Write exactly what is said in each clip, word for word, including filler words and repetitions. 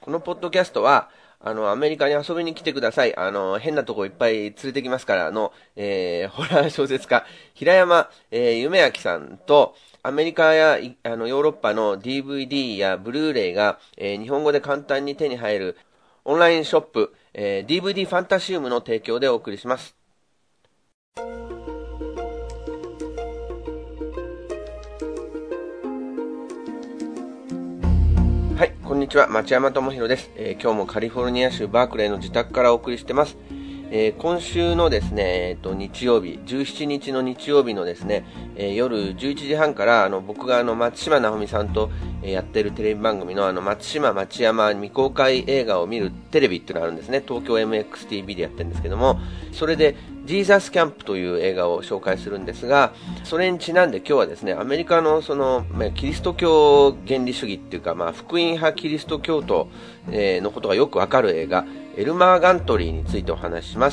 このポッドキャストは、あの、アメリカに遊びに来てください。あの、変なとこいっぱい連れてきますからの、えー、ホラー小説家、平山、えー、夢明さんと、アメリカやいあのヨーロッパの ディーブイディー やブルーレイが、えー日本語で簡単に手に入るオンラインショップ、えー ディーブイディー ファンタシウムの提供でお送りします。はい、こんにちは。町山智博です、えー今日もカリフォルニア州バークレーの自宅からお送りしてます。えー今週のですね、えーと、日曜日、じゅうしちにちの日曜日のですね、えー夜じゅういちじはんからあの僕があの松島直美さんと、えーやってるテレビ番組のあの松島町山未公開映画を見るテレビっていうのがあるんですね。東京 エムエックスティービー でやってるんですけども、それでジーザスキャンプという映画を紹介するんですが、それにちなんで今日はですね、アメリカのそのまあキリスト教原理主義っていうか、まあ、福音派キリスト教徒、えーのことがよくわかる映画、エルマー・ガントリーについてお話しします。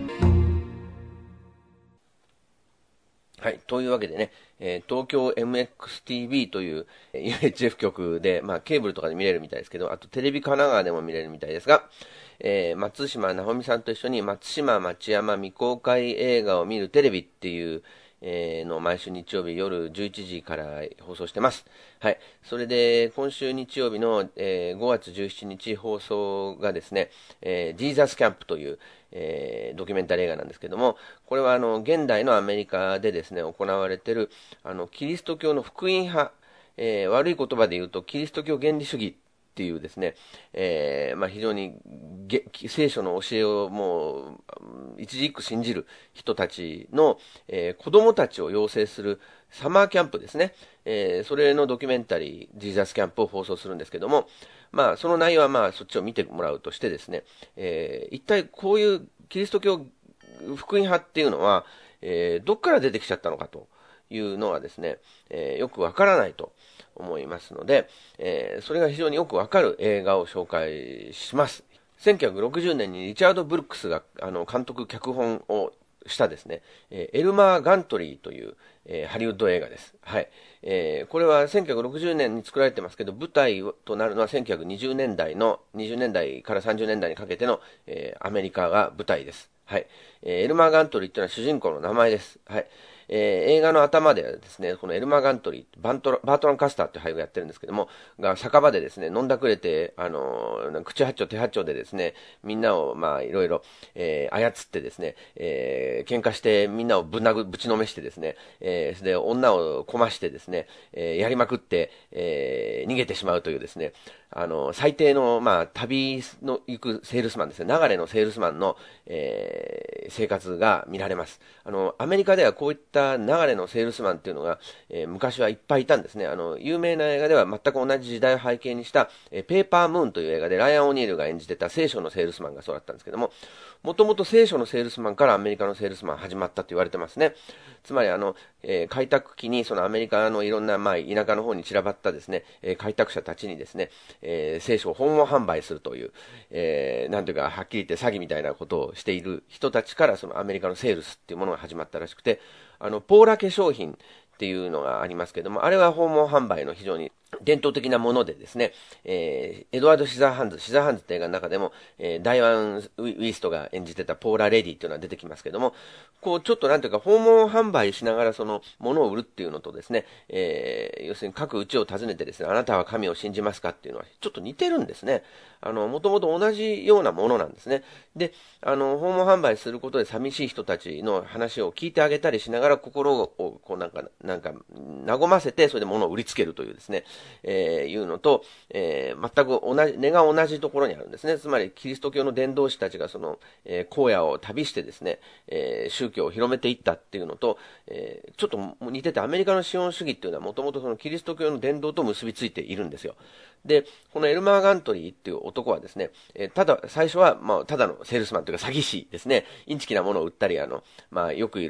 はい。というわけでね、えー東京 エムエックスティービー という ユーエイチエフ 局で、まあ、ケーブルとかで見れるみたいですけど、あとテレビ神奈川でも見れるみたいですが、えー松島直美さんと一緒に松島町山未公開映画を見るテレビっていう、えーの毎週日曜日夜じゅういちじから放送してます。はい。それで、今週日曜日の、えーごがつじゅうしちにち放送がですね、えージーザスキャンプという、えードキュメンタリー映画なんですけども、これはあの、現代のアメリカでですね、行われている、あの、キリスト教の福音派、えー悪い言葉で言うと、キリスト教原理主義っていうですね、えーまあ、非常にげ聖書の教えをもう一字一句信じる人たちの、えー子供たちを養成するサマーキャンプですね、えーそれのドキュメンタリー、ジーザスキャンプを放送するんですけども、まあ、その内容はまあそっちを見てもらうとしてですね、えー一体こういうキリスト教福音派っていうのは、えーどっから出てきちゃったのかというのはですね、えーよくわからないと思いますので、えーそれが非常によくわかる映画を紹介します。せんきゅうひゃくろくじゅうねんにリチャード・ブルックスがあの監督脚本をしたですね、えーエルマー・ガントリーという、えーハリウッド映画です。はい。えーこれはせんきゅうひゃくろくじゅうねんに作られてますけど、舞台となるのはせんきゅうひゃくにじゅうねんだいの、にじゅうねんだいからさんじゅうねんだいにかけての、えーアメリカが舞台です。はい。えーエルマー・ガントリーというのは主人公の名前です。はい。えー映画の頭ではですね、このエルマー・ガントリー、バントラバートラン・カスターっていう俳優がやってるんですけども、が酒場でですね、飲んだくれて、あのー口八丁手八丁でですね、みんなをまあいろいろ、えー操ってですね、えー喧嘩してみんなをぶん殴ぶちのめしてですね、えーそれで女をこましてですね、えーやりまくって、えー逃げてしまうというですね、あの、最低の、まあ、旅の行くセールスマンですね、流れのセールスマンの、えー生活が見られます。あの、アメリカではこういった流れのセールスマンっていうのが、えー昔はいっぱいいたんですね。あの、有名な映画では全く同じ時代を背景にした、えーペーパームーンという映画でライアン・オニールが演じてた聖書のセールスマンがそうだったんですけども、もともと聖書のセールスマンからアメリカのセールスマン始まったと言われてますね。つまりあの、えー開拓期にそのアメリカのいろんな、まあ、田舎の方に散らばったですね、えー開拓者たちにですね、えー聖書を訪問販売するという、えーなんていうか、はっきり言って詐欺みたいなことをしている人たちからそのアメリカのセールスっていうものが始まったらしくて、あの、ポーラ化粧品っていうのがありますけども、あれは訪問販売の非常に伝統的なものでですね、えーエドワード・シザーハンズ、シザーハンズって映画の中でも、えーダイワン・ウィストが演じてたポーラ・レディっていうのは出てきますけども、こう、ちょっとなんていうか、訪問販売しながらその、ものを売るっていうのとですね、えー要するに各うちを訪ねてですね、あなたは神を信じますかっていうのは、ちょっと似てるんですね。あの、もともと同じようなものなんですね。で、あの、訪問販売することで寂しい人たちの話を聞いてあげたりしながら、心を、こう、なんか、なんか、和ませて、それで物を売りつけるというですね、えーいうのと、えー全く同じ、根が同じところにあるんですね。つまり、キリスト教の伝道師たちがその、えー荒野を旅してですね、えー宗教を広めていったっていうのと、えーちょっと似てて、アメリカの資本主義っていうのはもともとそのキリスト教の伝道と結びついているんですよ。で、このエルマー・ガントリーっていう男はですね、えーただ、最初は、まあ、ただのセールスマンというか詐欺師ですね、インチキなものを売ったり、あの、まあ、よくいる、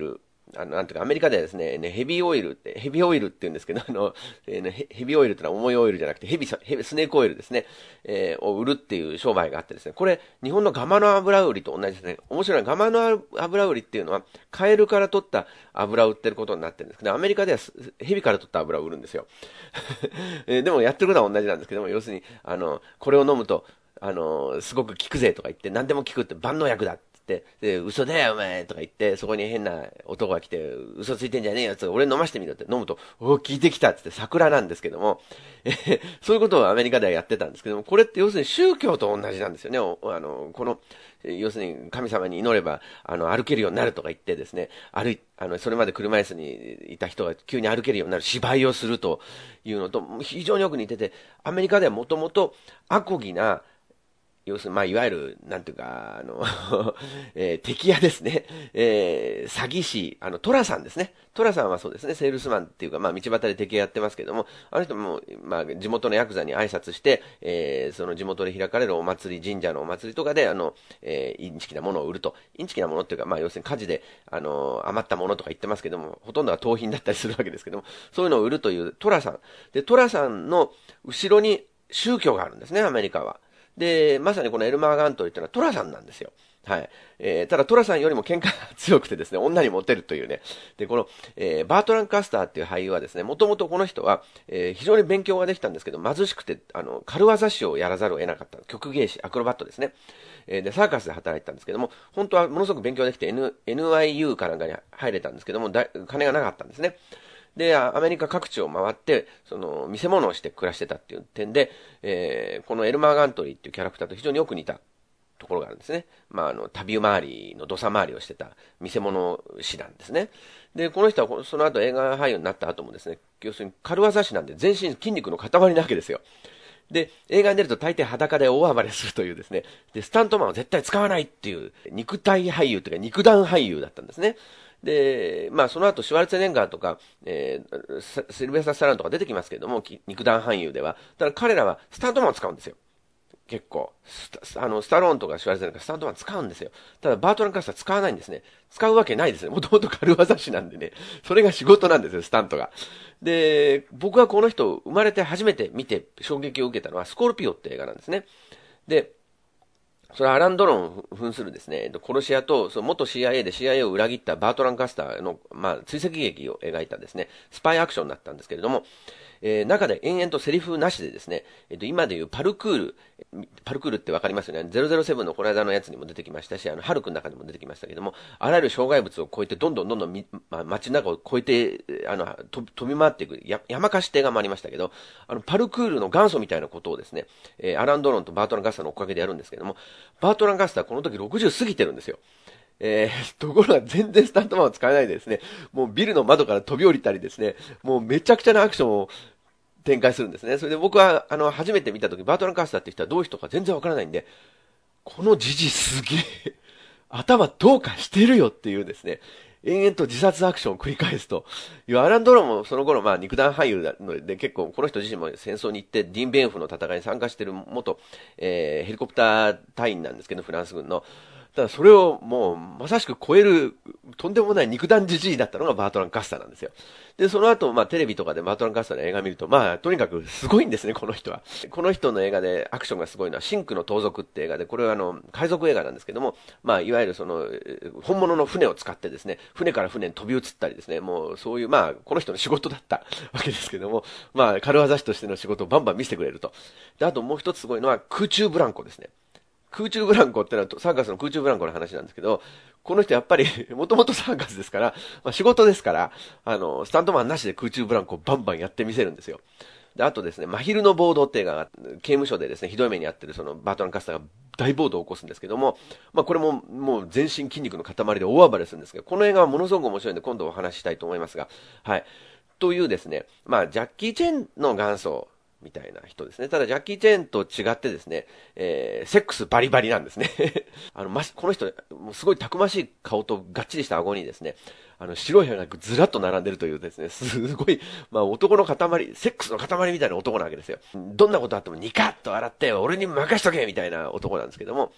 あの、なんていうか、アメリカではですね、ねヘビーオイルって、ヘビーオイルって言うんですけど、あの、えーね、ヘヘビーオイルってのは重いオイルじゃなくて、ヘビ、ヘビ、スネークオイルですね、えーを売るっていう商売があってですね、これ、日本のガマの油売りと同じですね。面白いのは、ガマの油売りっていうのは、カエルから取った油を売ってることになってるんですけど、アメリカではヘビから取った油を売るんですよ。えーでもやってることは同じなんですけども、要するに、あの、これを飲むと、あの、すごく効くぜとか言って、何でも効くって万能薬だ。で、で、嘘だよお前とか言って、そこに変な男が来て、嘘ついてんじゃねえよつって、俺飲ましてみろって飲むと、お聞いてきたっつって桜なんですけども、えそういうことをアメリカではやってたんですけども、これって要するに宗教と同じなんですよね。あの、この、要するに神様に祈れば、あの、歩けるようになるとか言ってですね、歩い、あの、それまで車椅子にいた人が急に歩けるようになる芝居をするというのと、非常によく似てて、アメリカではもともと、アコギな、要するに、まあ、いわゆる、なんていうか、あの、えー、敵屋ですね。えー、詐欺師、あの、トラさんですね。トラさんはそうですね、セールスマンっていうか、まあ、道端で敵屋やってますけども、あの人も、まあ、地元のヤクザに挨拶して、えー、その地元で開かれるお祭り、神社のお祭りとかで、あの、えー、インチキなものを売ると。インチキなものっていうか、まあ、要するに火事で、あの、余ったものとか言ってますけども、ほとんどは盗品だったりするわけですけども、そういうのを売るというトラさん。で、トラさんの後ろに宗教があるんですね、アメリカは。で、まさにこのエルマー・ガントリーっていうのはトラさんなんですよ。はい。えー、ただトラさんよりも喧嘩が強くてですね、女にモテるというね。で、この、えー、バートラン・カスターっていう俳優はですね、もともとこの人は、えー、非常に勉強ができたんですけど、貧しくて、あの、軽業師をやらざるを得なかった。曲芸師、アクロバットですね。えー、で、サーカスで働いてたんですけども、本当はものすごく勉強できて、N、エヌアイユー かなんかに入れたんですけども、だ金がなかったんですね。で、アメリカ各地を回って、その、見せ物をして暮らしてたっていう点で、えー、このエルマー・ガントリーっていうキャラクターと非常によく似たところがあるんですね。まあ、あの、旅回りの土佐回りをしてた見せ物師なんですね。で、この人はその後映画俳優になった後もですね、要するに軽業師なんで全身筋肉の塊なわけですよ。で、映画に出ると大抵裸で大暴れするというですね、で、スタントマンを絶対使わないっていう、肉体俳優というか肉弾俳優だったんですね。で、まあその後シュワルツェネッガーとか、えー、シルベスタ・スタローンとか出てきますけれども、肉弾俳優では。ただ彼らはスタントマンを使うんですよ。結構。スタ、あの、スタローンとかシュワルツェネッガー、スタントマン使うんですよ。ただバートラン・カスター使わないんですね。使うわけないですね。もともと軽業師なんでね。それが仕事なんですよ、スタントが。で、僕はこの人生まれて初めて見て衝撃を受けたのはスコルピオって映画なんですね。で、それはアラン・ドロン扮するですね、殺し屋と、その元 シーアイエー で シーアイエー を裏切ったバートラン・カスターの、まあ、追跡劇を描いたですね、スパイアクションだったんですけれども、えー、中で延々とセリフなしでですね、えっと、今でいうパルクール、パルクールってわかりますよね。ゼロゼロセブンのこの間のやつにも出てきましたし、あの、ハルクの中にも出てきましたけども、あらゆる障害物を越えて、どんどんどんどんみ、まあ、街の中を越えて、あの、と飛び回っていく、や山貸し艇がもありましたけど、あの、パルクールの元祖みたいなことをですね、えー、アラン・ドロンとバートラン・カスターのおかげでやるんですけども、バートラン・カスターこの時ろくじゅう過ぎてるんですよ。えー、ところが全然スタントマンを使えないでですね、もうビルの窓から飛び降りたりですね、もうめちゃくちゃなアクションを展開するんですね。それで僕は、あの、初めて見たとき、バートラン・カースターって人はどういう人か全然わからないんで、このじじすげえ、頭どうかしてるよっていうですね、延々と自殺アクションを繰り返すという、アラン・ドロンもその頃、まあ、肉弾俳優なので、結構、この人自身も戦争に行って、ディン・ベンフの戦いに参加している元、えー、ヘリコプター隊員なんですけど、フランス軍の。ただそれをもうまさしく超えるとんでもない肉弾じじいだったのがバートラン・カスターなんですよ。で、その後、まあテレビとかでバートラン・カスターの映画見ると、まあとにかくすごいんですね、この人は。この人の映画でアクションがすごいのは、シンクの盗賊って映画で、これはあの、海賊映画なんですけども、まあいわゆるその、本物の船を使ってですね、船から船に飛び移ったりですね、もうそういう、まあこの人の仕事だったわけですけども、まあ軽業師としての仕事をバンバン見せてくれると。で、あともう一つすごいのは空中ブランコですね。空中ブランコってのはサーカスの空中ブランコの話なんですけど、この人やっぱりもともとサーカスですから、まあ、仕事ですから、あの、スタントマンなしで空中ブランコをバンバンやってみせるんですよ。で、あとですね、真昼の暴動っていう映画が、刑務所でですね、ひどい目に遭ってるそのバートラン・カスターが大暴動を起こすんですけども、まあこれももう全身筋肉の塊で大暴れするんですけど、この映画はものすごく面白いんで今度お話ししたいと思いますが、はい。というですね、まあジャッキー・チェンの元祖、みたいな人ですね。ただ、ジャッキー・チェーンと違ってですね、えー、セックスバリバリなんですね。あの、ま、この人、もうすごいたくましい顔とがっちりした顎にですね、あの、白い歯がずらっと並んでるというですね、すごい、まあ、男の塊、セックスの塊みたいな男なわけですよ。どんなことあってもニカッと笑って、俺に任しとけみたいな男なんですけども、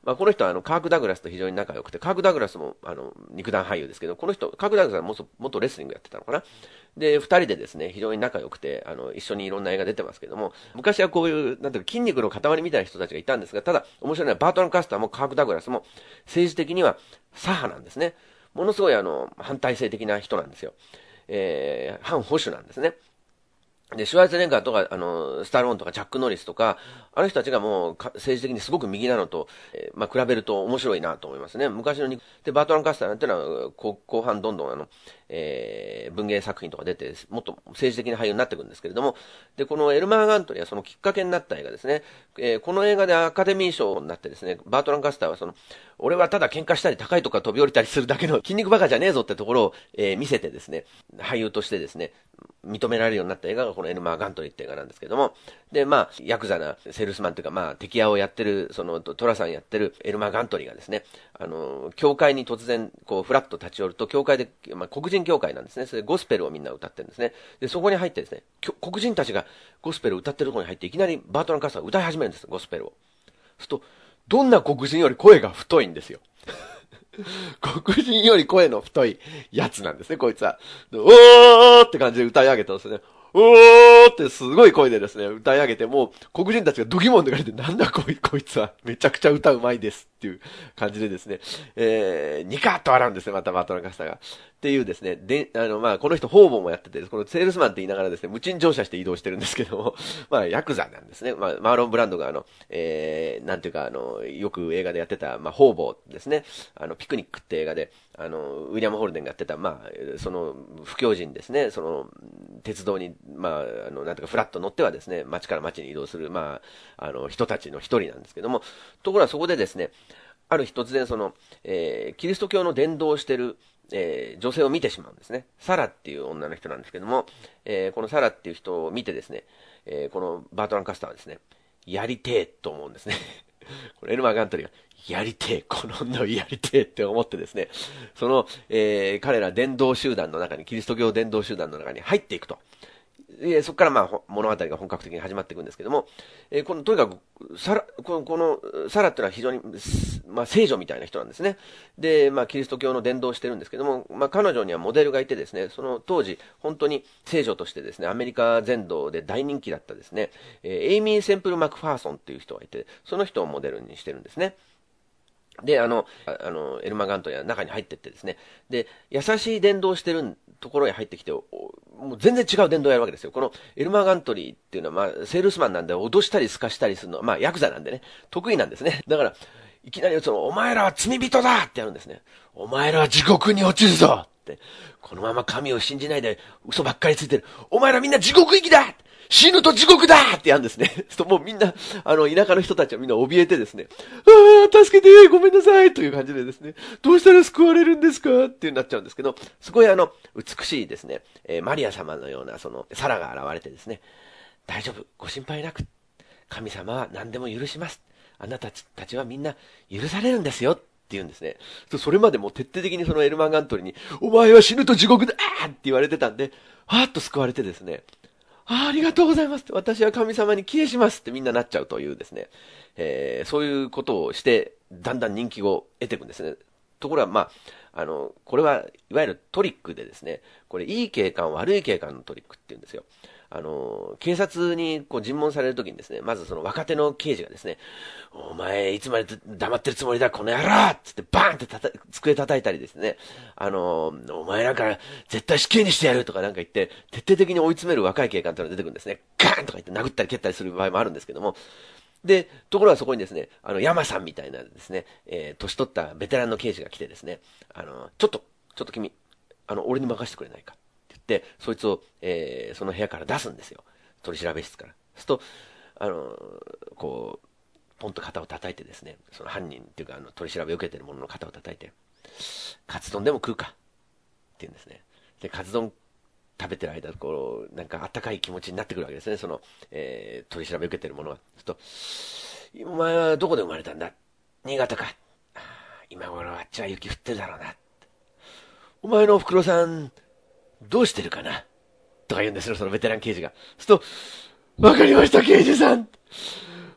まあ、この人はあのカーク・ダグラスと非常に仲良くて、カーク・ダグラスもあの肉弾俳優ですけど、この人、カーク・ダグラスは元元レスリングやってたのかな。で、二人でですね、非常に仲良くて、あの、一緒にいろんな映画出てますけども、昔はこういう、なんていうか筋肉の塊みたいな人たちがいたんですが、ただ、面白いのはバートラン・カスターもカーク・ダグラスも政治的には左派なんですね。ものすごいあの、反体制的な人なんですよ。えー、反保守なんですね。で、シュワルツェネッガーとか、あの、スタローンとか、ジャック・ノリスとか、あの人たちがもう、政治的にすごく右なのと、えー、まあ、比べると面白いなと思いますね。昔のに、で、バートラン・カスターなんてのは、後後半どんどんあの、えー、文芸作品とか出て、もっと政治的な俳優になっていくんですけれども、で、このエルマー・ガントリーはそのきっかけになった映画ですね。えー、この映画でアカデミー賞になってですね、バートラン・カスターはその、俺はただ喧嘩したり高いとか飛び降りたりするだけの筋肉バカじゃねえぞってところを、えー、見せてですね、俳優としてですね、認められるようになった映画がこのエルマー・ガントリーって映画なんですけども、で、まあ、ヤクザなセールスマンというか、まあ、敵屋をやってる、その、トラさんやってるエルマー・ガントリーがですね、あの、教会に突然、こう、フラッと立ち寄ると、教会で、まあ、黒人教会なんですね。それでゴスペルをみんな歌ってるんですね。で、そこに入ってですね、黒人たちがゴスペルを歌ってるところに入って、いきなりバートラン・カスターが歌い始めるんです、ゴスペルを。そうすると、どんな黒人より声が太いんですよ。黒人より声の太いやつなんですね、こいつは。おーって感じで歌い上げたんですね。おーってすごい声でですね、歌い上げて、もう黒人たちがドギモンでかれて、なんだこい、こいつは、めちゃくちゃ歌うまいですっていう感じでですね、えー、ニカッと笑うんですね、またバートラン・カスターが。っていうですね、で、あの、まあ、この人方々もやってて、このセールスマンって言いながらですね、無賃乗車して移動してるんですけども、まあ、ヤクザなんですね。まあ、マーロン・ブランドがあの、えー、なんていうか、あの、よく映画でやってた、まあ、方々ですね、あの、ピクニックって映画で、あの、ウィリアム・ホルデンがやってた、まあ、その、不況人ですね、その、鉄道に、まあ、あの、なんていうか、フラッと乗ってはですね、街から街に移動する、まあ、あの、人たちの一人なんですけども、ところがそこでですね、ある日突然その、えー、キリスト教の伝道をしてる、えー、女性を見てしまうんですね。サラっていう女の人なんですけども、えー、このサラっていう人を見てですね、えー、このバートラン・カスターはですね、やりてえと思うんですね。これエルマー・ガントリーが、やりてえ、この女をやりてえって思ってですね、その、えー、彼ら伝道集団の中に、キリスト教伝道集団の中に入っていくと。えー、そこからまあ物語が本格的に始まっていくんですけども、えー、このとにかくサラこのこのサラっていうのは非常に、まあ、聖女みたいな人なんですね。で、まあ、キリスト教の伝道をしてるんですけども、まあ、彼女にはモデルがいてですね、その当時本当に聖女としてですね、アメリカ全土で大人気だったですね、えー、エイミー・センプル・マクファーソンっていう人がいて、その人をモデルにしてるんですね。で、あの、あの、エルマガントや中に入ってってですね、で、優しい伝道してるところに入ってきて、もう全然違う伝道をやるわけですよ。このエルマガントリーっていうのは、まあ、セールスマンなんで脅したり透かしたりするのは、まあ、ヤクザなんでね、得意なんですね。だから、いきなりその、お前らは罪人だってやるんですね。お前らは地獄に落ちるぞって。このまま神を信じないで嘘ばっかりついてる。お前らみんな地獄行きだ死ぬと地獄だってやるんですね。ともうみんな、あの、田舎の人たちはみんな怯えてですね、ああ、助けてごめんなさいという感じでですね、どうしたら救われるんですかっていうなっちゃうんですけど、そこへあの、美しいですね、えー、マリア様のような、その、サラが現れてですね、大丈夫、ご心配なく、神様は何でも許します。あなたたちはみんな許されるんですよって言うんですね。それまでも徹底的にそのエルマン・ガントリーに、お前は死ぬと地獄だーって言われてたんで、はーっと救われてですね、あ, ありがとうございます。私は神様に帰依しますってみんななっちゃうというですね、えー、そういうことをして、だんだん人気を得ていくんですね。ところが、まあ、あの、これはいわゆるトリックでですね、これいい警官、悪い警官のトリックって言うんですよ。あの、警察にこう尋問されるときにですね、まずその若手の刑事がですね、お前いつまで黙ってるつもりだ、この野郎つってバーンってたた机叩いたりですね、あの、お前なんか絶対死刑にしてやるとかなんか言って、徹底的に追い詰める若い警官っていうのが出てくるんですね。ガーンとか言って殴ったり蹴ったりする場合もあるんですけども、で、ところがそこにですね、あの、山さんみたいなですね、えー、年取ったベテランの刑事が来てですね、あの、ちょっと、ちょっと君、あの、俺に任せてくれないか。で、そいつを、えー、その部屋から出すんですよ。取り調べ室から。そうすると、あの、こう、ポンと肩を叩いてですね、その犯人っていうか、あの、取り調べを受けてる者の肩を叩いて、カツ丼でも食うかって言うんですね。で、カツ丼食べてる間、こう、なんかあったかい気持ちになってくるわけですね、その、えー、取り調べを受けてる者は。そうすると、お前はどこで生まれたんだ新潟か。今頃あっちは雪降ってるだろうな。お前のお袋さん、どうしてるかなとか言うんですよ、そのベテラン刑事が。そうすると、わかりました、刑事さん。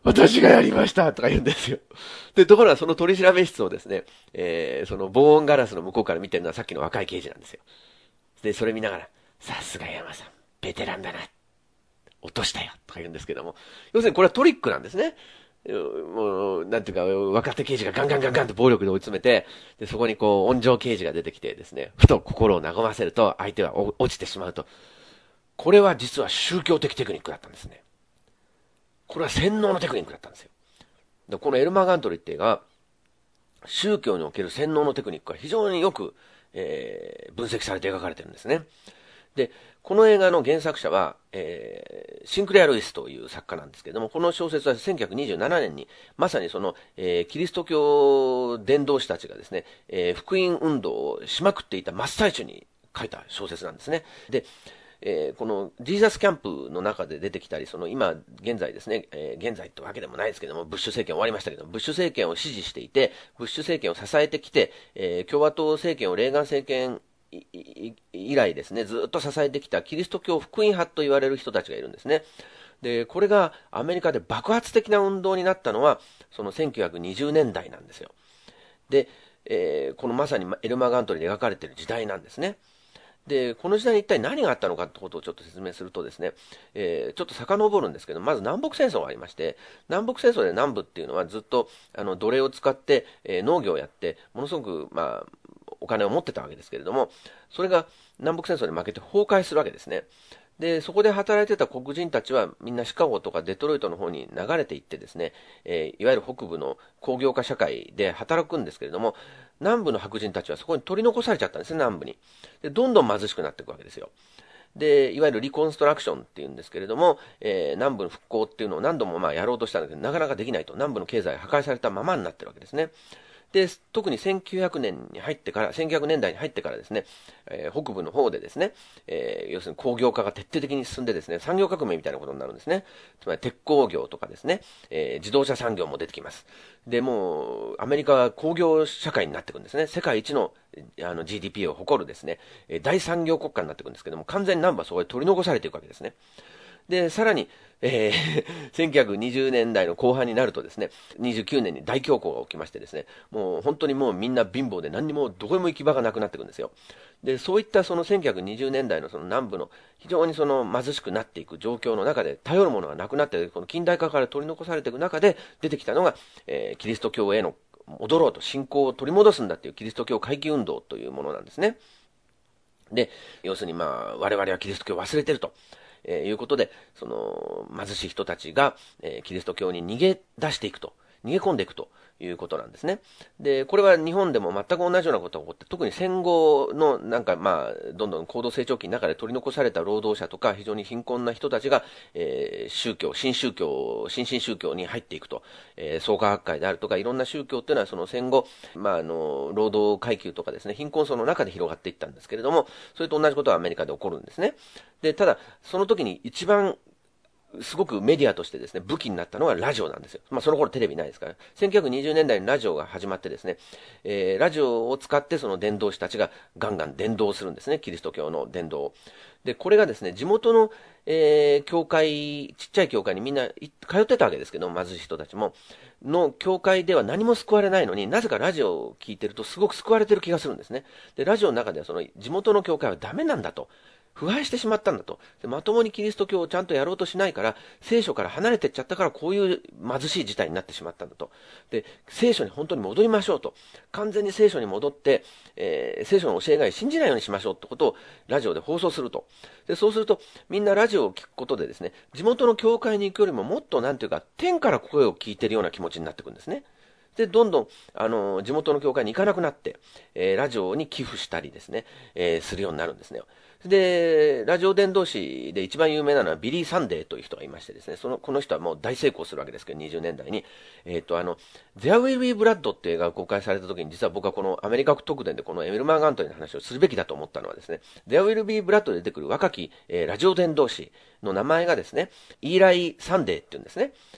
私がやりましたとか言うんですよ。で、ところがその取り調べ室をですね、えー、その防音ガラスの向こうから見てるのはさっきの若い刑事なんですよ。で、それ見ながら、さすが山さん、ベテランだな。落としたよとか言うんですけども、要するにこれはトリックなんですね。もう、なんていうか、若手刑事がガンガンガンガンと暴力で追い詰めて、で、そこにこう、温情刑事が出てきてですね、ふと心を和ませると、相手は落ちてしまうと。これは実は宗教的テクニックだったんですね。これは洗脳のテクニックだったんですよ。でこのエルマー・ガントリーっていうのは、宗教における洗脳のテクニックが非常によく、えー、分析されて描かれてるんですね。で、この映画の原作者は、えー、シンクレア・ルイスという作家なんですけれども、この小説はせんきゅうひゃくにじゅうななねんに、まさにその、えー、キリスト教伝道師たちがですね、えー、福音運動をしまくっていた真っ最中に書いた小説なんですね。で、えー、このジーザスキャンプの中で出てきたり、その今現在ですね、えー、現在ってわけでもないですけども、ブッシュ政権終わりましたけど、ブッシュ政権を支持していて、ブッシュ政権を支えてきて、えー、共和党政権をレーガン政権以来ですね、ずっと支えてきたキリスト教福音派と言われる人たちがいるんですね。で、これがアメリカで爆発的な運動になったのは、そのせんきゅうひゃくにじゅうねんだいなんですよ。で、えー、このまさにエルマー・ガントリーで描かれている時代なんですね。で、この時代に一体何があったのかってことをちょっと説明するとですね、えー、ちょっと遡るんですけど、まず南北戦争がありまして、南北戦争で南部っていうのはずっとあの奴隷を使って、えー、農業をやって、ものすごく、まあ、お金を持ってたわけですけれども、それが南北戦争に負けて崩壊するわけですね。で、そこで働いてた黒人たちはみんなシカゴとかデトロイトの方に流れていってですね、えー、いわゆる北部の工業化社会で働くんですけれども、南部の白人たちはそこに取り残されちゃったんですね、南部に。で、どんどん貧しくなっていくわけですよ。で、いわゆるリコンストラクションっていうんですけれども、えー、南部の復興っていうのを何度もまあやろうとしたんだけど、なかなかできないと。南部の経済が破壊されたままになってるわけですね。で、特にせんきゅうひゃくねんに入ってから、せんきゅうひゃくねんだいに入ってからですね、えー、北部の方でですね、えー、要するに工業化が徹底的に進んでですね、産業革命みたいなことになるんですね。つまり鉄鋼業とかですね、えー、自動車産業も出てきます。で、もう、アメリカは工業社会になっていくんですね。世界一のあの ジーディーピー を誇るですね、大産業国家になっていくんですけども、完全に南部はそこで取り残されていくわけですね。で、さらに、えー、せんきゅうひゃくにじゅうねんだいの後半になるとですね、にじゅうきゅうねんに大恐慌が起きましてですね、もう本当にもうみんな貧乏で何にもどこにも行き場がなくなっていくんですよ。で、そういったそのせんきゅうひゃくにじゅうねんだいのその南部の非常にその貧しくなっていく状況の中で頼るものがなくなって、この近代化から取り残されていく中で出てきたのが、えー、キリスト教への戻ろうと、信仰を取り戻すんだっていうキリスト教回帰運動というものなんですね。で、要するにまあ、我々はキリスト教を忘れてると。えー、いうことで、その貧しい人たちが、えー、キリスト教に逃げ出していくと、逃げ込んでいくということなんですね。で、これは日本でも全く同じようなことが起こって、特に戦後のなんかまあ、どんどん高度成長期の中で取り残された労働者とか、非常に貧困な人たちが、えー、宗教、新宗教、新進宗教に入っていくと、えー、創価学会であるとか、いろんな宗教っていうのはその戦後、まああの、労働階級とかですね、貧困層の中で広がっていったんですけれども、それと同じことがアメリカで起こるんですね。で、ただ、その時に一番すごくメディアとしてですね、武器になったのはラジオなんですよ。まあその頃テレビないですから。せんきゅうひゃくにじゅうねんだいにラジオが始まってですね、えー、ラジオを使ってその伝道師たちがガンガン伝道するんですね、キリスト教の伝道を。で、これがですね、地元の、えー、教会、ちっちゃい教会にみんな通ってたわけですけど、貧しい人たちも、の教会では何も救われないのになぜかラジオを聞いてるとすごく救われてる気がするんですね。で、ラジオの中ではその地元の教会はダメなんだと。腐敗してしまったんだと。でまともにキリスト教をちゃんとやろうとしないから、聖書から離れてっちゃったからこういう貧しい事態になってしまったんだと。で、聖書に本当に戻りましょうと。完全に聖書に戻って、えー、聖書の教えが信じないようにしましょうってことをラジオで放送すると。で、そうするとみんなラジオを聞くことでですね、地元の教会に行くよりももっとなんていうか、天から声を聞いてるような気持ちになってくるんですね。で、どんどん、あの、地元の教会に行かなくなって、えー、ラジオに寄付したりですね、えー、するようになるんですね。で、ラジオ伝道師で一番有名なのはビリー・サンデーという人がいましてですね、その、この人はもう大成功するわけですけど、にじゅうねんだいに。えっ、ー、と、あの、There Will Be Blood っていう映画が公開された時に、実は僕はこのアメリカ特典でこのエメルマー・ガントリーの話をするべきだと思ったのはですね、There Will Be Blood で出てくる若き、えー、ラジオ伝道師の名前がですね、イーライ・サンデーっていうんですね。こ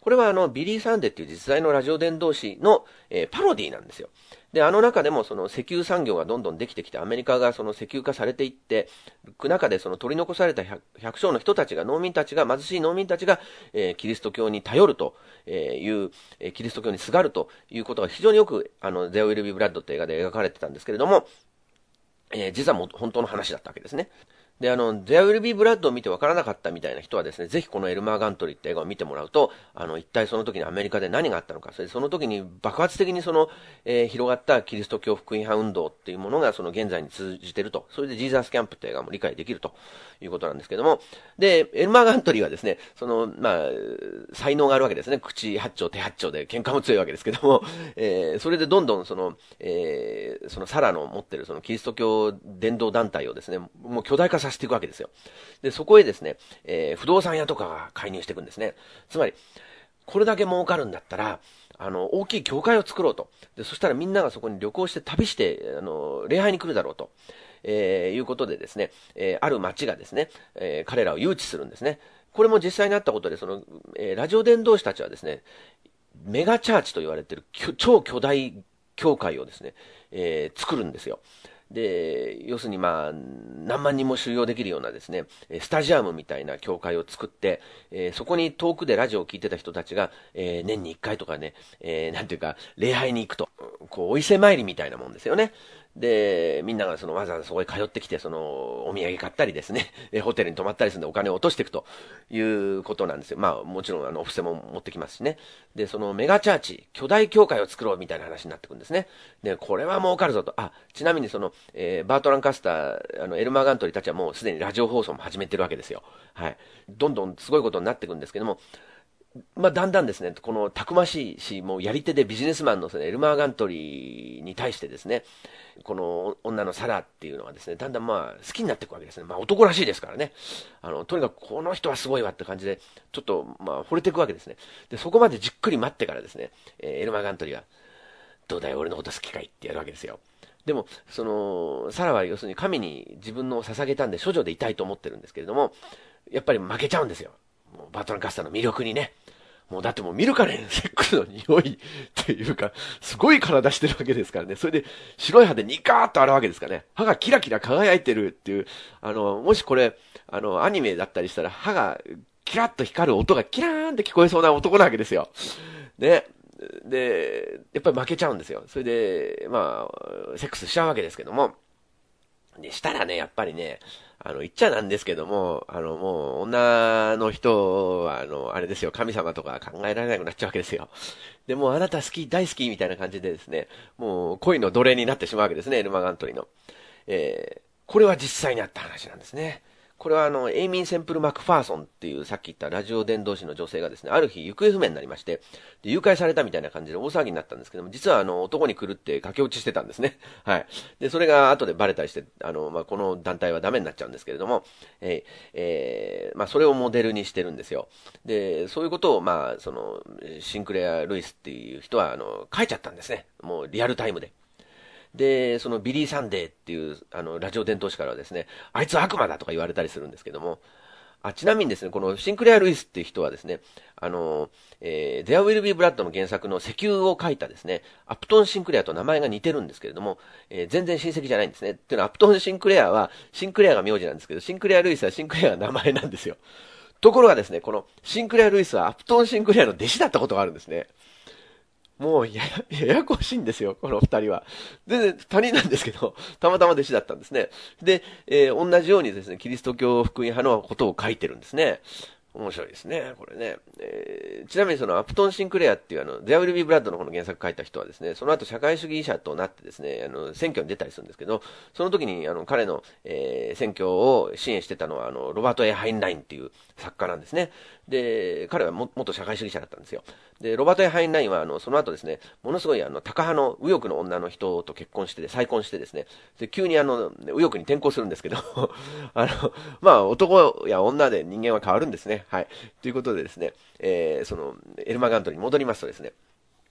これはあの、ビリー・サンデーっていう実在のラジオ伝道師の、えーパロディなんですよ。で、あの中でもその石油産業がどんどんできてきて、アメリカがその石油化されていっていく中で、その取り残された百百姓の人たちが、農民たちが、貧しい農民たちが、えーキリスト教に頼るという、えーキリスト教にすがるということが非常によく、あの、There Will Be Blood って映画で描かれてたんですけれども、えー実はもう本当の話だったわけですね。で、あの、There Will Be Blood を見てわからなかったみたいな人はですね、ぜひこのエルマー・ガントリーって映画を見てもらうと、あの、一体その時にアメリカで何があったのか、それでその時に爆発的にその、えー広がったキリスト教福音派運動っていうものがその現在に通じてると。それでジーザスキャンプって映画も理解できるということなんですけども、で、エルマー・ガントリーはですね、その、まあ、才能があるわけですね。口八丁手八丁で喧嘩も強いわけですけども、えーそれでどんどんその、えーそのサラの持ってるそのキリスト教伝道団体をですね、もう巨大化させていくわけですよ。で、そこへですね、えー不動産屋とかが介入していくんですね。つまり、これだけ儲かるんだったら、あの、大きい教会を作ろうと。で、そしたらみんながそこに旅行して旅して、あの、礼拝に来るだろうと。えーいうことでですね、えーある町がですね、えー彼らを誘致するんですね。これも実際にあったことで、その、えーラジオ伝道師たちはですね、メガチャーチと言われている超巨大教会をですね、えー作るんですよ。で、要するにまあ、何万人も収容できるようなですね、スタジアムみたいな教会を作って、えーそこに遠くでラジオを聞いてた人たちが、えー年にいっかいとかね、えーなんていうか、礼拝に行くと、こう、お伊勢参りみたいなもんですよね。で、みんながそのわざわざそこへ通ってきて、その、お土産買ったりですね、えホテルに泊まったりするんでお金を落としていくということなんですよ。まあ、もちろんあの、お布施も持ってきますしね。で、そのメガチャーチ、巨大教会を作ろうみたいな話になってくるんですね。で、これは儲かるぞと。あ、ちなみにその、えーバートランカスター、あの、エルマー・ガントリーたちはもうすでにラジオ放送も始めてるわけですよ。はい。どんどんすごいことになっていくんですけども、まあ、だんだんですね、このたくましいし、もうやり手でビジネスマンの、ね、エルマー・ガントリーに対してですね、この女のサラっていうのはですね、だんだんまあ好きになっていくわけですね。まあ男らしいですからね。あの、とにかくこの人はすごいわって感じで、ちょっとまあ惚れていくわけですね。で、そこまでじっくり待ってからですね、えーエルマー・ガントリーが、どうだよ俺のこと好きかいってやるわけですよ。でも、その、サラは要するに神に自分のを捧げたんで処女でいたいと思ってるんですけれども、やっぱり負けちゃうんですよ。もうバートランカスターの魅力にね。もうだってもう見るからね、セックスの匂いっていうか、すごい体してるわけですからね。それで白い歯でニカーッとあるわけですからね。歯がキラキラ輝いてるっていう、あの、もしこれ、あの、アニメだったりしたら歯がキラッと光る音がキラーンって聞こえそうな男なわけですよ。ね。で、やっぱり負けちゃうんですよ。それで、まあ、セックスしちゃうわけですけども。で、したらね、やっぱりね、あの、言っちゃなんですけども、あの、もう、女の人は、あの、あれですよ、神様とか考えられなくなっちゃうわけですよ。で、もうあなた好き、大好き、みたいな感じでですね、もう、恋の奴隷になってしまうわけですね、エルマガントリーの。えー、これは実際にあった話なんですね。これはあの、エイミン・センプル・マクファーソンっていうさっき言ったラジオ伝道師の女性がですね、ある日行方不明になりまして、で誘拐されたみたいな感じで大騒ぎになったんですけども、実はあの、男に来るって駆け落ちしてたんですね。はい。で、それが後でバレたりして、あの、まあ、この団体はダメになっちゃうんですけれども、えー、えーまあ、それをモデルにしてるんですよ。で、そういうことを、まあ、その、シンクレア・ルイスっていう人は、あの、書いちゃったんですね。もうリアルタイムで。で、そのビリー・サンデーっていう、あの、ラジオ伝道師からはですね、あいつは悪魔だとか言われたりするんですけども、あ、ちなみにですね、このシンクレア・ルイスっていう人はですね、あの、えー、There Will Be Blood の原作の石油を書いたですね、アプトン・シンクレアと名前が似てるんですけれども、えー全然親戚じゃないんですね。っていうのは、アプトン・シンクレアは、シンクレアが名字なんですけど、シンクレア・ルイスはシンクレアが名前なんですよ。ところがですね、このシンクレア・ルイスはアプトン・シンクレアの弟子だったことがあるんですね。もうやや、ややこしいんですよ、この二人は。全然他人なんですけど、たまたま弟子だったんですね。で、えー同じようにですね、キリスト教福音派のことを書いてるんですね。面白いですね、これね。えーちなみにそのアプトン・シンクレアっていうあの、There Will Be Blood のこの原作書いた人はですね、その後社会主義者となってですね、あの、選挙に出たりするんですけど、その時にあの、彼の、えー選挙を支援してたのはあの、ロバート・エハインラインっていう作家なんですね。で、彼はも元社会主義者だったんですよ。で、ロバート・エハインラインはあの、その後ですね、ものすごいあの、高派の右翼の女の人と結婚して、再婚してですね、で、急にあの、右翼に転向するんですけど、あの、まあ、男や女で人間は変わるんですね。はい。ということでですね、えー、その、エルマガントに戻りますとですね、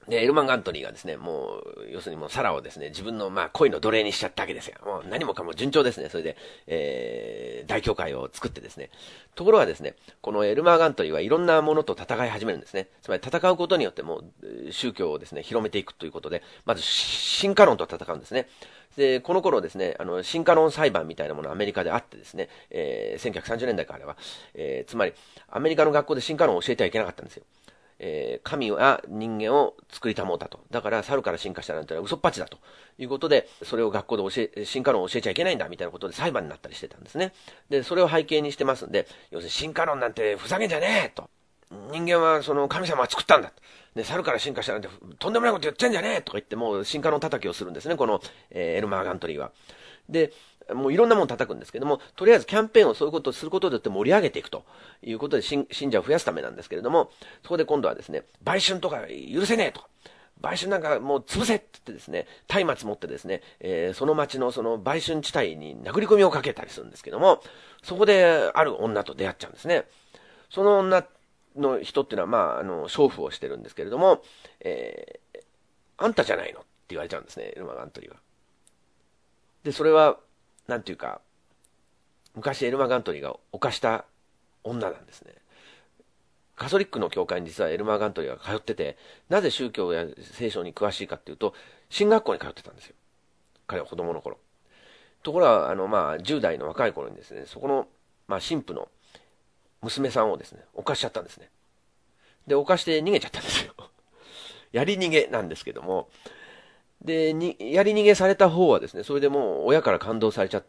で、エルマン・ガントリーがですね、もう、要するにもうサラをですね、自分のまあ恋の奴隷にしちゃったわけですよ。もう何もかも順調ですね。それで、えー、大教会を作ってですね。ところがですね、このエルマー・ガントリーはいろんなものと戦い始めるんですね。つまり戦うことによってもう、宗教をですね、広めていくということで、まず進化論と戦うんですね。で、この頃ですね、あの、進化論裁判みたいなものがアメリカであってですね、えー、せんきゅうひゃくさんじゅうねんだいからは、えー、つまり、アメリカの学校で進化論を教えてはいけなかったんですよ。えー、神は人間を作りたもうたと。だから猿から進化したなんてのは嘘っぱちだということで、それを学校で教え、進化論を教えちゃいけないんだみたいなことで裁判になったりしてたんですね。で、それを背景にしてますんで、要するに進化論なんてふざけんじゃねえと。人間はその神様は作ったんだ。で、猿から進化したなんてとんでもないこと言ってんじゃねえとか言ってもう進化論叩きをするんですね、この、えー、エルマー・ガントリーは。で、もういろんなもの叩くんですけども、とりあえずキャンペーンをそういうことをすることで盛り上げていくということで信者を増やすためなんですけれども、そこで今度はですね、売春とか許せねえと。売春なんかもう潰せって言ってですね、松明持ってですね、えー、その町のその売春地帯に殴り込みをかけたりするんですけども、そこである女と出会っちゃうんですね。その女の人っていうのは、まあ、あの、娼婦をしてるんですけれども、えー、あんたじゃないのって言われちゃうんですね、エルマ・ガントリーは。で、それは、なんていうか、昔エルマ・ガントリーが犯した女なんですね。カトリックの教会に実はエルマ・ガントリーが通ってて、なぜ宗教や聖書に詳しいかっていうと、進学校に通ってたんですよ。彼は子供の頃。ところが、あの、まあ、じゅう代の若い頃にですね、そこの、まあ、神父の娘さんをですね、犯しちゃったんですね。で、犯して逃げちゃったんですよ。やり逃げなんですけども、で、に、やり逃げされた方はですね、それでもう親から感動されちゃって、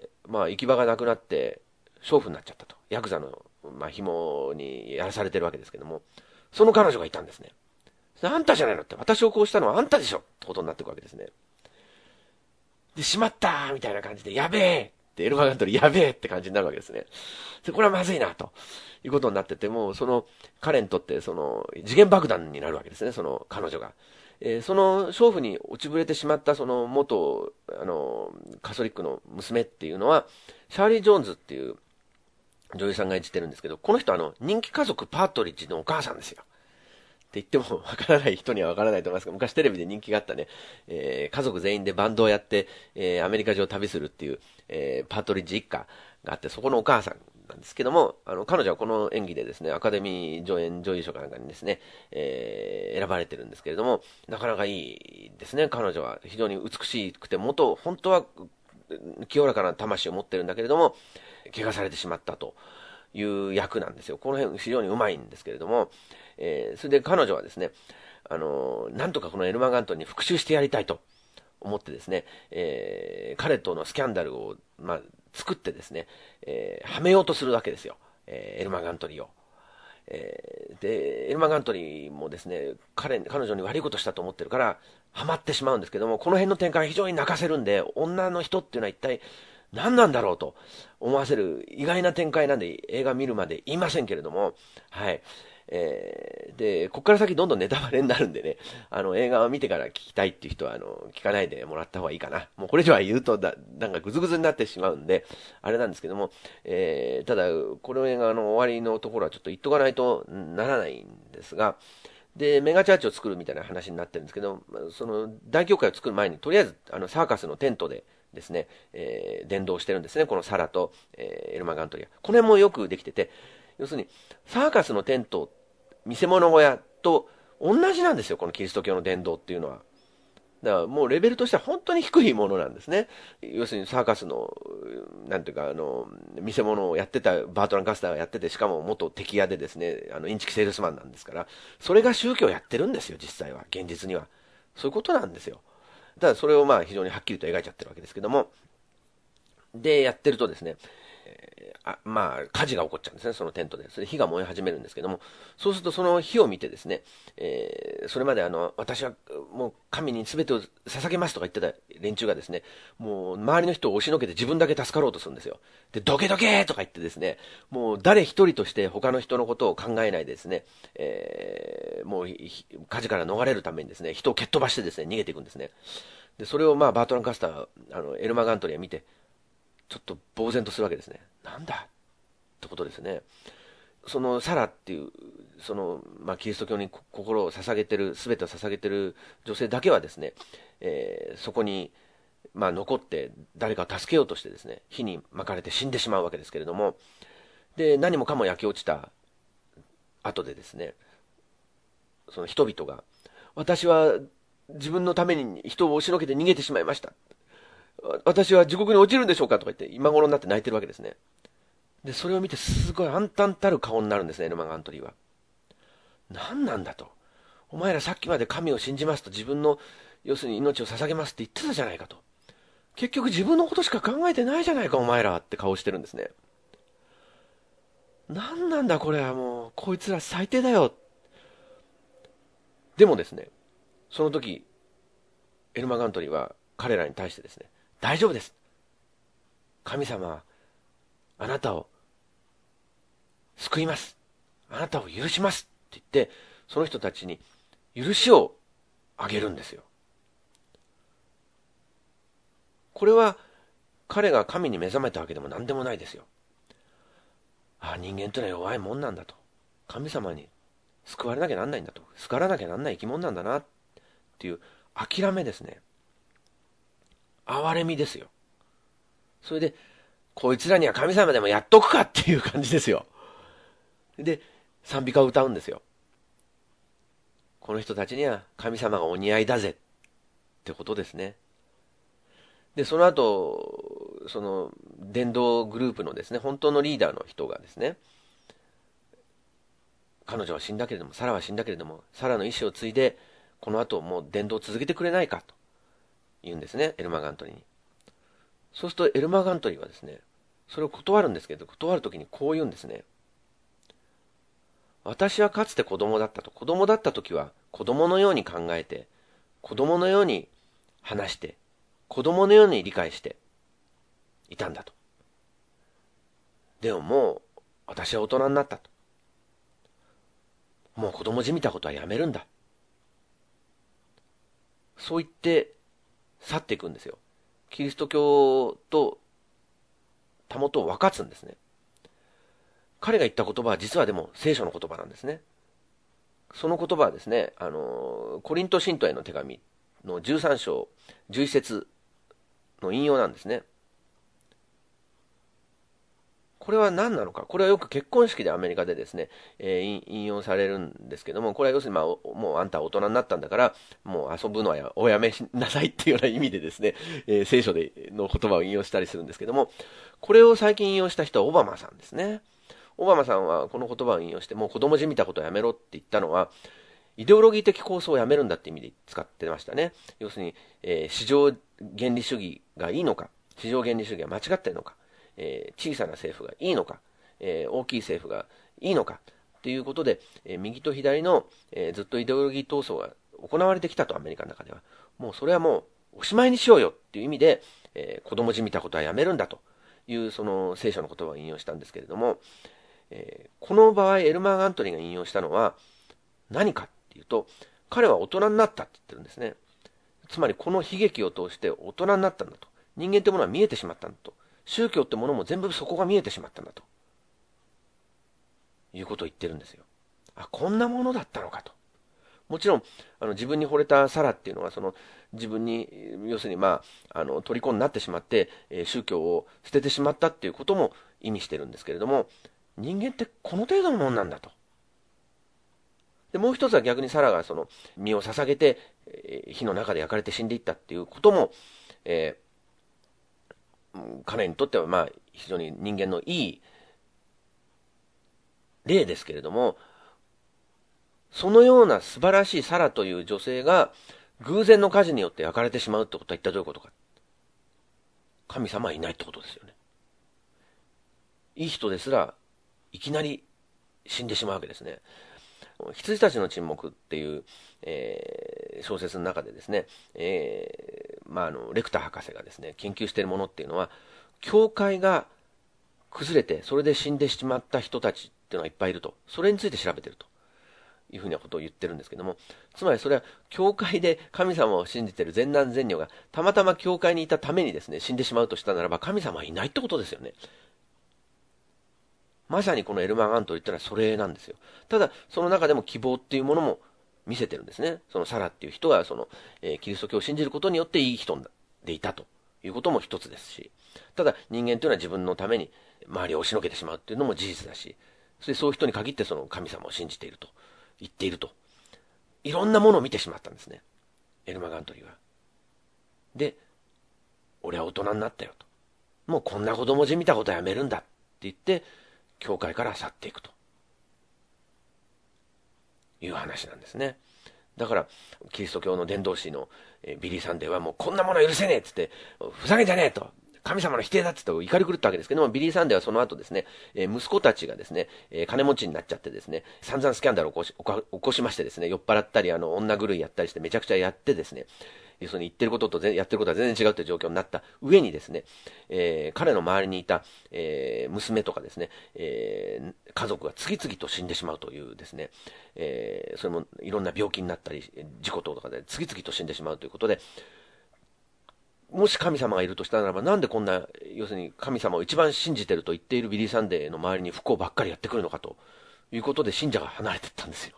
まあ行き場がなくなって、娼婦になっちゃったと。ヤクザの、まあ紐にやらされてるわけですけども、その彼女がいたんですね。あんたじゃないのって、私をこうしたのはあんたでしょってことになっていくわけですね。で、しまったーみたいな感じで、やべえってエルマガントリーやべえって感じになるわけですね。で、これはまずいな、ということになってて、もうその彼にとってその次元爆弾になるわけですね、その彼女が。えー、その娼婦に落ちぶれてしまったその元、あの、カトリックの娘っていうのは、シャーリー・ジョーンズっていう女優さんが演じてるんですけど、この人はあの、人気家族パートリッジのお母さんですよ。って言ってもわからない人にはわからないと思いますが、昔テレビで人気があったね、えー、家族全員でバンドをやって、えー、アメリカ中旅するっていう、えー、パートリッジ一家があって、そこのお母さんなんですけども、あの、彼女はこの演技でですね、アカデミー助演女優賞かなんかにですね、えー、選ばれてるんですけれども、なかなかいいですね、彼女は。非常に美しくて、元、本当は清らかな魂を持ってるんだけれども、怪我されてしまったという役なんですよ。この辺非常にうまいんですけれども、えー、それで彼女はですね、あのー、なんとかこのエルマガントンに復讐してやりたいと思ってですね、えー、彼とのスキャンダルを、まあ、作ってですね、えー、はめようとするわけですよ。えー、エルマガントリーを。えー、で、エルマガントリーもですね、彼、彼女に悪いことしたと思ってるから、ハマってしまうんですけども、この辺の展開が非常に泣かせるんで、女の人っていうのは一体何なんだろうと思わせる意外な展開なんで、映画見るまで言いませんけれども、はい。えー、で、ここから先どんどんネタバレになるんでね、あの、映画を見てから聞きたいっていう人は、あの、聞かないでもらった方がいいかな。もうこれ以上は言うとだ、なんかグズグズになってしまうんで、あれなんですけども、えー、ただ、この映画の終わりのところはちょっと言っとかないとならないんですが、で、メガチャーチを作るみたいな話になってるんですけど、その、大教会を作る前に、とりあえず、あの、サーカスのテントでですね、えー、伝道してるんですね、このサラと、えー、エルマガントリア。この辺もよくできてて、要するに、サーカスのテント、見せ物小屋と同じなんですよ、このキリスト教の伝道っていうのは。だからもうレベルとしては本当に低いものなんですね。要するにサーカスの、なんていうか、あの、見せ物をやってたバートラン・カスターがやってて、しかも元敵屋でですね、あの、インチキセールスマンなんですから、それが宗教をやってるんですよ、実際は。現実には。そういうことなんですよ。ただそれをまあ非常にはっきりと描いちゃってるわけですけども、で、やってるとですね、あまあ、火事が起こっちゃうんですね、そのテントで。それで火が燃え始めるんですけども、そうするとその火を見てですね、えー、それまであの、私はもう神に全てを捧げますとか言ってた連中がですね、もう周りの人を押しのけて自分だけ助かろうとするんですよ。で、どけどけとか言ってですね、もう誰一人として他の人のことを考えないでですね、えー、もう火事から逃れるためにですね、人を蹴っ飛ばしてですね、逃げていくんですね。で、それをまあ、バートラン・カスター、あの、エルマ・ガントリーは見て、ちょっと呆然とするわけですね。なんだってことですね。 そのサラっていう、その、まあ、キリスト教に心を捧げてる、すべてを捧げてる女性だけはですね、えーそこに、まあ、残って誰かを助けようとしてですね、火に巻かれて死んでしまうわけですけれども、で、何もかも焼け落ちた後でですね、その人々が、私は自分のために人を押しのけて逃げてしまいました。私は地獄に落ちるんでしょうかとか言って今頃になって泣いてるわけですね。で、それを見てすごい暗淡たる顔になるんですね、エルマガントリーは。何なんだと。お前らさっきまで神を信じますと、自分の、要するに命を捧げますって言ってたじゃないかと。結局自分のことしか考えてないじゃないか、お前らって顔してるんですね。何なんだこれはもう、こいつら最低だよ。でもですね、その時、エルマガントリーは彼らに対してですね、大丈夫です。神様はあなたを救います。あなたを許しますって言って、その人たちに許しをあげるんですよ。これは彼が神に目覚めたわけでも何でもないですよ。ああ、人間というのは弱いもんなんだと。神様に救われなきゃなんないんだと。救われなきゃなんない生き物なんだなっていう諦めですね。憐れみですよ。それで、こいつらには神様でもやっとくかっていう感じですよ。で、賛美歌を歌うんですよ。この人たちには神様がお似合いだぜってことですね。で、その後、その、伝道グループのですね、本当のリーダーの人がですね、彼女は死んだけれども、サラは死んだけれども、サラの意志を継いで、この後もう伝道を続けてくれないかと言うんですね、エルマガントリーに。そうするとエルマガントリーはですね、それを断るんですけど、断るときにこう言うんですね。私はかつて子供だったと。子供だったときは子供のように考えて、子供のように話して、子供のように理解していたんだと。でももう私は大人になったと。もう子供じみたことはやめるんだ。そう言って去っていくんですよ。キリスト教とたもとを分かつんですね。彼が言った言葉は実はでも聖書の言葉なんですね。その言葉はですね、あの、コリント信徒への手紙のじゅうさん章じゅういち節の引用なんですね。これは何なのか。これはよく結婚式でアメリカでですね、えー引用されるんですけども、これは要するに、まあ、もうあんたは大人になったんだから、もう遊ぶのはおやめなさいっていうような意味でですね、えー聖書での言葉を引用したりするんですけども、これを最近引用した人はオバマさんですね。オバマさんはこの言葉を引用して、もう子供じみたことをやめろって言ったのは、イデオロギー的構想をやめるんだって意味で使ってましたね。要するに、えー市場原理主義がいいのか、市場原理主義は間違っているのか、えー小さな政府がいいのか、えー大きい政府がいいのかっていうことで、えー右と左の、えーずっとイデオロギー闘争が行われてきたと、アメリカの中では。もうそれはもうおしまいにしようよっていう意味で、えー子供じみたことはやめるんだというその聖書の言葉を引用したんですけれども、えーこの場合エルマー・ガントリーが引用したのは何かっていうと、彼は大人になったって言ってるんですね。つまりこの悲劇を通して大人になったんだと。人間ってものは見えてしまったんだと。宗教ってものも全部そこが見えてしまったんだと。いうことを言ってるんですよ。あ、こんなものだったのかと。もちろん、あの自分に惚れたサラっていうのは、その自分に、要するにまあ、あの、虜になってしまって、えー宗教を捨ててしまったっていうことも意味してるんですけれども、人間ってこの程度のもんなんだと。で、もう一つは逆にサラがその身を捧げて、えー火の中で焼かれて死んでいったっていうことも、えー彼にとってはまあ非常に人間のいい例ですけれども、そのような素晴らしいサラという女性が偶然の火事によって焼かれてしまうってことは一体どういうことか。神様はいないってことですよね。いい人ですらいきなり死んでしまうわけですね。羊たちの沈黙っていう、えー小説の中でですね、えーまあ、あのレクター博士がですね研究しているものっていうのは、教会が崩れてそれで死んでしまった人たちっていうのがいっぱいいると、それについて調べてるというふうなことを言ってるんですけども、つまりそれは教会で神様を信じている善男善女がたまたま教会にいたためにですね死んでしまうとしたならば、神様はいないってことですよね。 まさにこのエルマー・ガントリーってのはそれなんですよ。ただ、その中でも希望っていうものも見せてるんですね。そのサラっていう人が、その、えー、キリスト教を信じることによっていい人でいたということも一つですし、ただ人間というのは自分のために周りを押しのけてしまうっていうのも事実だし、それそういう人に限ってその神様を信じていると言っていると。いろんなものを見てしまったんですね。エルマー・ガントリーは。で、俺は大人になったよと。もうこんな子供じみたことはやめるんだって言って、教会から去っていくという話なんですね。だから、キリスト教の伝道師のビリー・サンデーはもうこんなもの許せねえっつって、ふざけんじゃねえと。神様の否定だっつって怒り狂ったわけですけども、ビリー・サンデーはその後ですね、息子たちがですね、金持ちになっちゃってですね、散々スキャンダルを起こし、起こしましてですね、酔っ払ったり、あの、女狂いやったりしてめちゃくちゃやってですね、要するに言ってることとやってることは全然違うという状況になった上にですね、えー、彼の周りにいた、えー、娘とかですね、えー、家族が次々と死んでしまうというですね、えー、それもいろんな病気になったり、事故等とかで次々と死んでしまうということで、もし神様がいるとしたならば、なんでこんな、要するに神様を一番信じてると言っているビリー・サンデーの周りに不幸ばっかりやってくるのかということで信者が離れていったんですよ。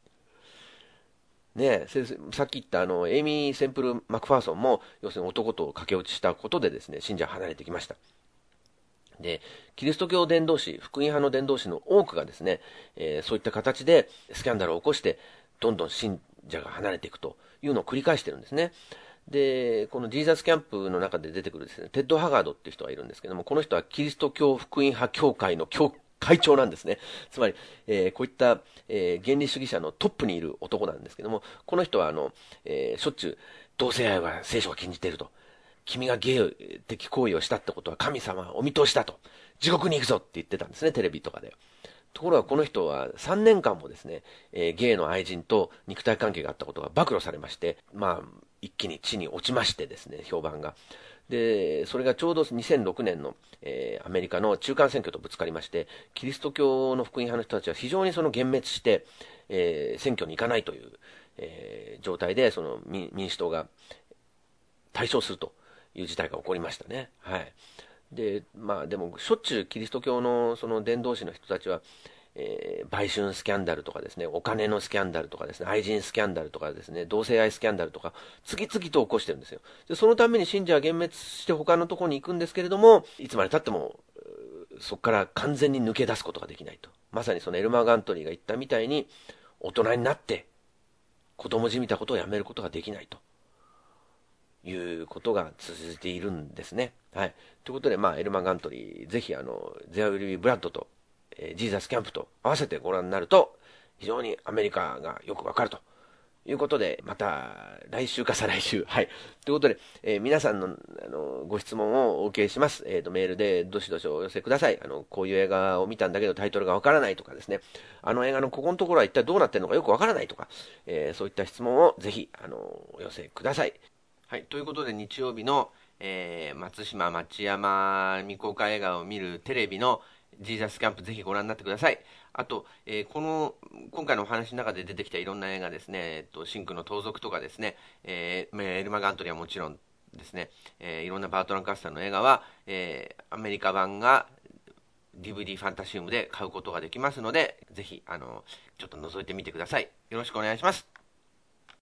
ねえ、さっき言ったあのエイミー・センプル・マクファーソンも、要するに男と駆け落ちしたことでですね、信者が離れてきました。で、キリスト教伝道師、福音派の伝道師の多くがですね、えー、そういった形でスキャンダルを起こして、どんどん信者が離れていくというのを繰り返してるんですね。で、このジーザスキャンプの中で出てくるですね、テッド・ハガードっていう人がいるんですけども、この人はキリスト教福音派協会の教会長なんですね。つまり、えー、こういった、えー、原理主義者のトップにいる男なんですけども、この人はあの、えー、しょっちゅう同性愛は聖書が禁じていると。君が芸的行為をしたってことは神様はお見通しだと。地獄に行くぞって言ってたんですね、テレビとかで。ところがこの人はさんねんかんもですね、えー、ゲイの愛人と肉体関係があったことが暴露されまして、まあ、一気に地に落ちましてですね、評判が。で、それがちょうどにせんろくねんの、えー、アメリカの中間選挙とぶつかりまして、キリスト教の福音派の人たちは非常にその幻滅して、えー、選挙に行かないという、えー、状態で、その民主党が対象するという事態が起こりましたね。はい。で、まあでも、しょっちゅうキリスト教のその伝道師の人たちは、えー、売春スキャンダルとかですね、お金のスキャンダルとかですね、愛人スキャンダルとかですね、同性愛スキャンダルとか、次々と起こしてるんですよ。で、そのために信者は幻滅して他のところに行くんですけれども、いつまで経っても、そこから完全に抜け出すことができないと。まさにそのエルマー・ガントリーが言ったみたいに、大人になって、子供じみたことをやめることができないと。いうことが続いているんですね。はい。ということで、まあ、エルマー・ガントリー、ぜひ、あの、ゼア・ウィル・ビー・ブラッドと、えー、ジーザス・キャンプと合わせてご覧になると、非常にアメリカがよくわかるということで、また、来週か再来週、はい。ということで、えー、皆さんの、あの、ご質問をお受けします。えっと、メールでどしどしお寄せください。あの、こういう映画を見たんだけどタイトルがわからないとかですね、あの映画のここのところは一体どうなってるのかよくわからないとか、えー、そういった質問をぜひ、あの、お寄せください。はい。ということで、日曜日の、えー、松島町山未公開映画を見るテレビのジーザスキャンプ、ぜひご覧になってください。あと、えー、この、今回のお話の中で出てきたいろんな映画ですね、えっと、シンクの盗賊とかですね、えー、エルマ・ガントリーはもちろんですね、えー、いろんなバートラン・カスターの映画は、えー、アメリカ版が ディーブイディー ファンタシウムで買うことができますので、ぜひ、あの、ちょっと覗いてみてください。よろしくお願いします。